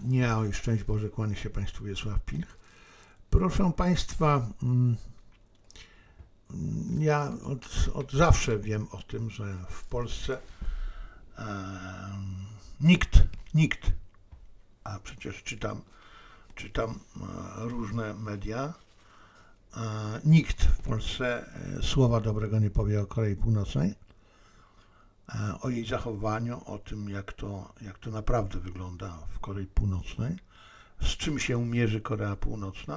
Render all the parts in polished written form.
Nie, oj, szczęść Boże, kłania się Państwu Wiesław Pilch. Proszę Państwa, ja od zawsze wiem o tym, że w Polsce nikt, a przecież czytam różne media, nikt w Polsce słowa dobrego nie powie o Korei Północnej, o jej zachowaniu, o tym, jak to naprawdę wygląda w Korei Północnej, z czym się mierzy Korea Północna.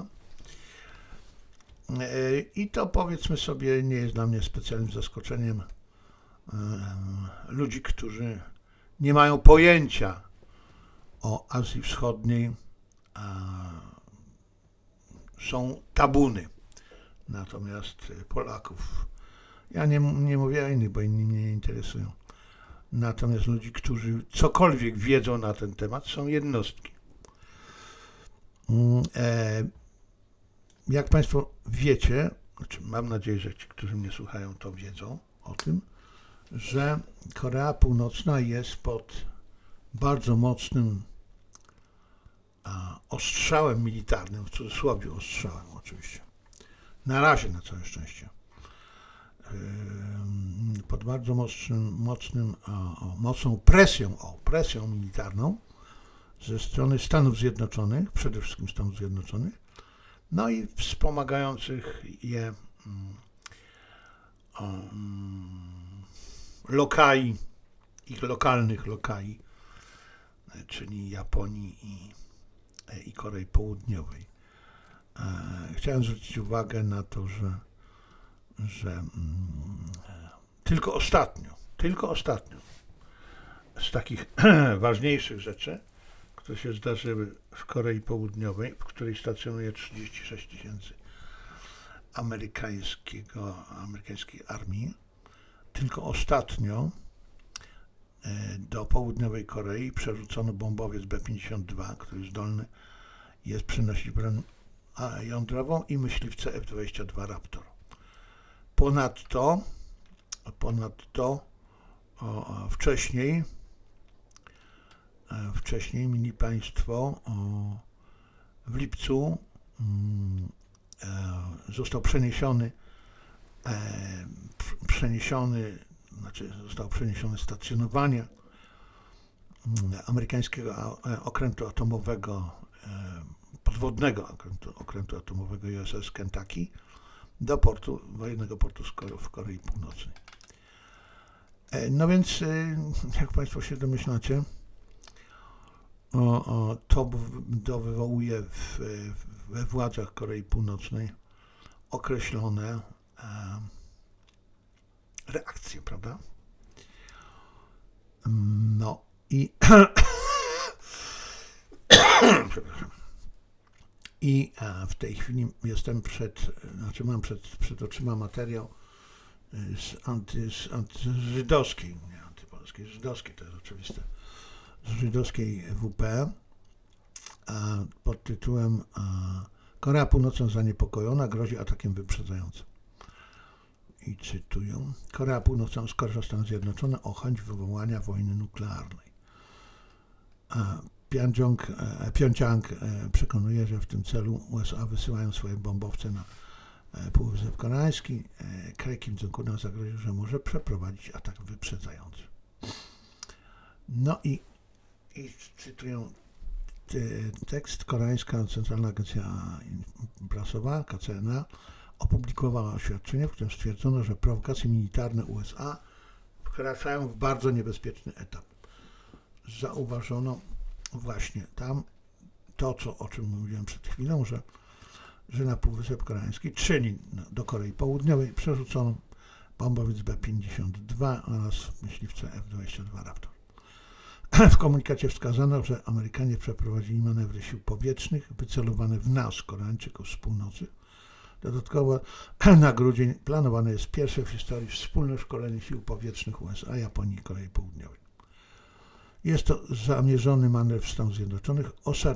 I to, powiedzmy sobie, nie jest dla mnie specjalnym zaskoczeniem. Ludzi, którzy nie mają pojęcia o Azji Wschodniej, są tabuny. Natomiast Polaków, ja nie mówię o innych, bo inni mnie nie interesują. Natomiast ludzi, którzy cokolwiek wiedzą na ten temat, są jednostki. Jak Państwo wiecie, znaczy mam nadzieję, że ci, którzy mnie słuchają, to wiedzą o tym, że Korea Północna jest pod bardzo mocnym ostrzałem militarnym, w cudzysłowie ostrzałem oczywiście. Na razie, na całe szczęście. Pod bardzo mocną presją militarną ze strony Stanów Zjednoczonych, przede wszystkim Stanów Zjednoczonych, no i wspomagających je ich lokalnych lokai, czyli Japonii i Korei Południowej. Chciałem zwrócić uwagę na to, że tylko ostatnio z takich ważniejszych rzeczy, które się zdarzyły w Korei Południowej, w której stacjonuje 36 000 amerykańskiej armii, tylko ostatnio do południowej Korei przerzucono bombowiec B-52, który zdolny jest przynosić broń jądrową, i myśliwce F-22 Raptor. Ponadto wcześniej mieli Państwo w lipcu zostało przeniesione stacjonowanie amerykańskiego okrętu atomowego, podwodnego okrętu atomowego USS Kentucky do wojennego portu w Korei Północnej. No więc, jak Państwo się domyślacie, to wywołuje we władzach Korei Północnej określone reakcje, prawda? No i przepraszam. I w tej chwili mam przed oczyma materiał z antyżydowskiej, nie antypolskiej, żydowskiej, to jest oczywiste, z żydowskiej WP pod tytułem Korea Północna zaniepokojona, grozi atakiem wyprzedzającym. I cytuję: Korea Północna oskarża Stany Zjednoczone o chęć wywołania wojny nuklearnej. Pjongjang przekonuje, że w tym celu USA wysyłają swoje bombowce na Półwysep Koreański. Kraj Kim Jong-una zagroził, że może przeprowadzić atak wyprzedzający. No i cytuję tekst. Koreańska Centralna Agencja Prasowa, KCNA, opublikowała oświadczenie, w którym stwierdzono, że prowokacje militarne USA wkraczają w bardzo niebezpieczny etap. Zauważono właśnie tam o czym mówiłem przed chwilą, że na Półwysep Koreański, czyli do Korei Południowej, przerzucono bombowiec B-52 oraz myśliwce F-22 Raptor. W komunikacie wskazano, że Amerykanie przeprowadzili manewry sił powietrznych wycelowane w nas, Koreańczyków z północy. Dodatkowo na grudzień planowane jest pierwsze w historii wspólne szkolenie sił powietrznych USA, Japonii i Korei Południowej. Jest to zamierzony manewr Stanów Zjednoczonych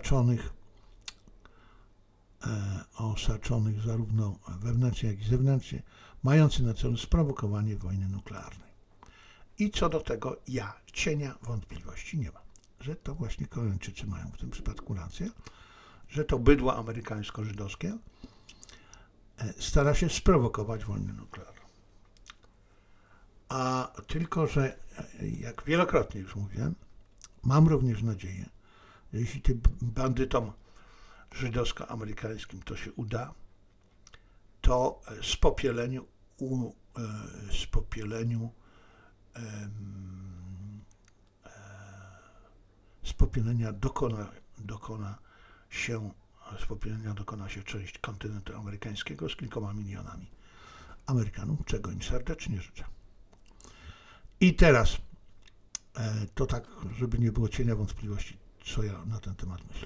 osaczonych zarówno wewnętrznie, jak i zewnętrznie, mający na celu sprowokowanie wojny nuklearnej. I co do tego ja cienia wątpliwości nie mam. że to właśnie Koreańczycy mają w tym przypadku rację, że to bydło amerykańsko-żydowskie stara się sprowokować wojnę nuklearną. A tylko, że jak wielokrotnie już mówiłem, mam również nadzieję, że jeśli tym bandytom żydowsko-amerykańskim to się uda, to spopielenia dokona się część kontynentu amerykańskiego z kilkoma milionami Amerykanów, czego im serdecznie życzę. I teraz to tak, żeby nie było cienia wątpliwości, co ja na ten temat myślę.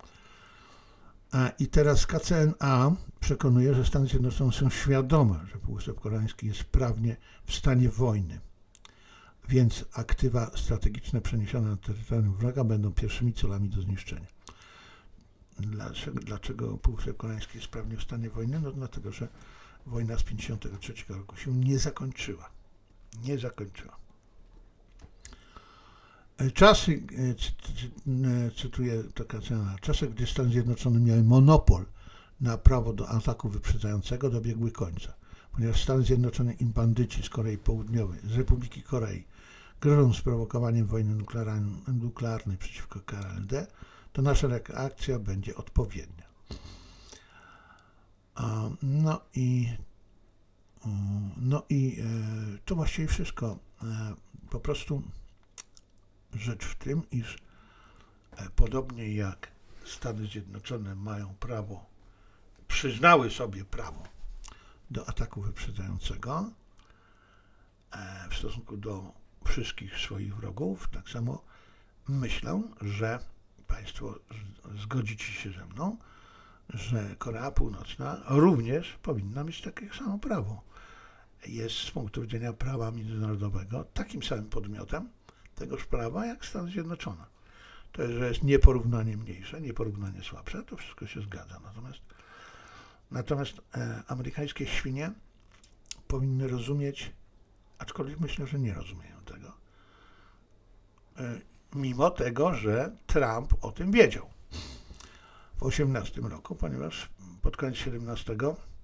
I teraz KCNA przekonuje, że Stany Zjednoczone są świadome, że Półwysep Koreański jest prawnie w stanie wojny, więc aktywa strategiczne przeniesione na terytorium wroga będą pierwszymi celami do zniszczenia. Dlaczego Półwysep Koreański jest prawnie w stanie wojny? No dlatego, że wojna z 1953 roku się nie zakończyła. Czasy, cytuję to KCNA, czasy, gdy Stany Zjednoczone miały monopol na prawo do ataku wyprzedzającego, dobiegły końca, ponieważ Stany Zjednoczone i bandyci z Korei Południowej, z Republiki Korei grożą sprowokowaniem wojny nuklearnej przeciwko KLD, to nasza reakcja będzie odpowiednia. No i to właściwie wszystko. Po prostu rzecz w tym, iż podobnie jak Stany Zjednoczone mają prawo, przyznały sobie prawo do ataku wyprzedzającego w stosunku do wszystkich swoich wrogów, tak samo myślę, że Państwo zgodzicie się ze mną, że Korea Północna również powinna mieć takie samo prawo. Jest z punktu widzenia prawa międzynarodowego takim samym podmiotem tegoż prawa jak Stany Zjednoczone. To jest, że jest nieporównanie mniejsze, nieporównanie słabsze, to wszystko się zgadza. Natomiast amerykańskie świnie powinny rozumieć, aczkolwiek myślę, że nie rozumieją tego, mimo tego, że Trump o tym wiedział w 2018 roku, ponieważ pod koniec 2017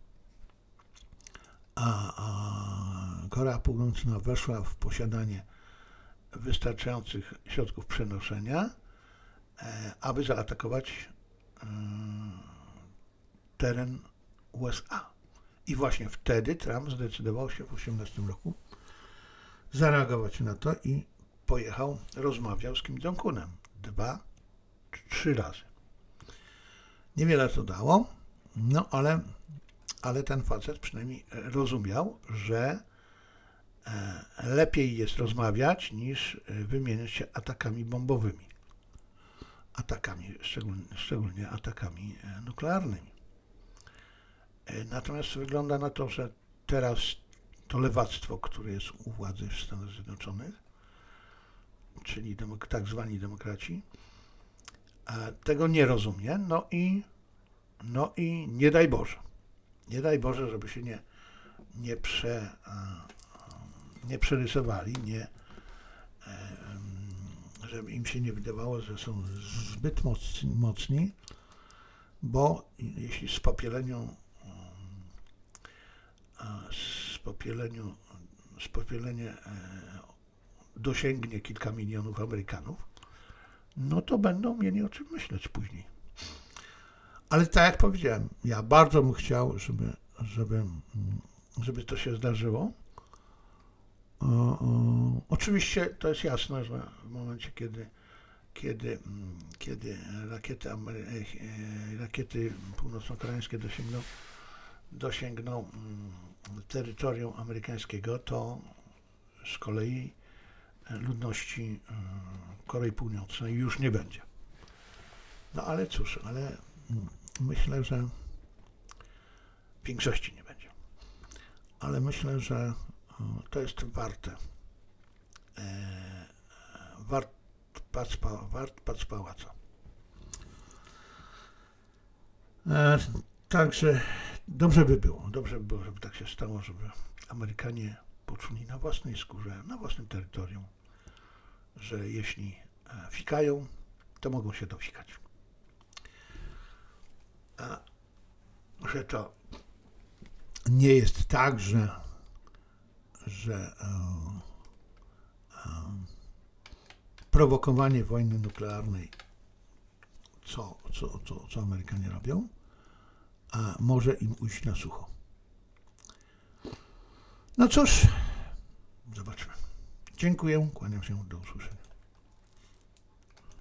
Korea Północna weszła w posiadanie wystarczających środków przenoszenia, aby zaatakować teren USA. I właśnie wtedy Trump zdecydował się w 2018 roku zareagować na to i pojechał, rozmawiał z Kim Jong-unem 2-3 razy. Niewiele to dało, no ale ten facet przynajmniej rozumiał, że lepiej jest rozmawiać niż wymieniać się atakami bombowymi. Szczególnie atakami nuklearnymi. Natomiast wygląda na to, że teraz to lewactwo, które jest u władzy w Stanach Zjednoczonych, czyli tak zwani demokraci, tego nie rozumie, no i nie daj Boże, żeby się nie przerysowali, żeby im się nie wydawało, że są zbyt mocni, bo jeśli spopielenie dosięgnie kilka milionów Amerykanów, no to będą mieli o czym myśleć później. Ale tak jak powiedziałem, ja bardzo bym chciał, żeby to się zdarzyło. Oczywiście to jest jasne, że w momencie, kiedy rakiety północno-koreańskie dosięgną terytorium amerykańskiego, to z kolei ludności Korei Północnej już nie będzie. No ale cóż, myślę, że w większości nie będzie. Ale myślę, że to jest warte pac pałaca. Także dobrze by było, żeby tak się stało, żeby Amerykanie poczuli na własnej skórze, na własnym terytorium, że jeśli fikają, to mogą się dofikać. Że to nie jest tak, że prowokowanie wojny nuklearnej, co Amerykanie robią, może im ujść na sucho. No cóż, zobaczmy. Dziękuję, kłaniam się, do usłyszenia.